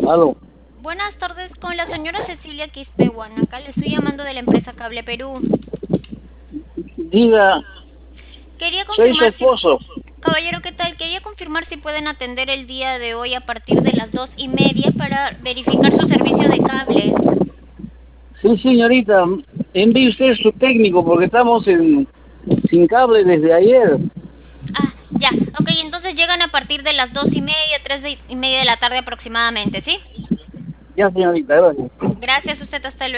Aló, Buenas tardes con la señora Cecilia Quispe Huanaca. Le estoy llamando de la empresa Cable Perú. diga, Quería soy su confirmar si... esposo. Caballero, ¿qué tal? Quería confirmar si pueden atender el día de hoy a partir de las 2:30 para verificar su servicio de cable. Sí, señorita, envíe usted su técnico porque estamos sin cable desde ayer. Ah, ya. Ok, entonces llegan a partir de las 2:30, 3:30 de la tarde aproximadamente, ¿sí? Ya, señorita, gracias. Gracias, usted hasta luego.